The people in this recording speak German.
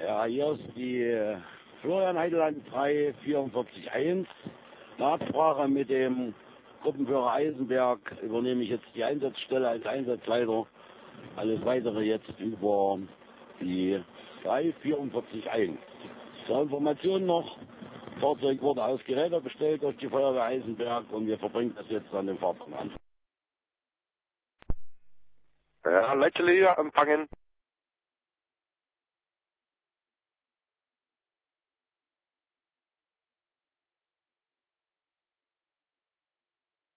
Ja, hier ist die Florian Heideland 3441. Nachfrage mit dem Gruppenführer Eisenberg übernehme ich jetzt die Einsatzstelle als Einsatzleiter. Alles weitere jetzt über die 3441. Zur Information noch, Fahrzeug wurde aus Geräte bestellt durch die Feuerwehr Eisenberg und wir verbringen das jetzt an den Fahrplan an. Ja, Leitstelle hier empfangen.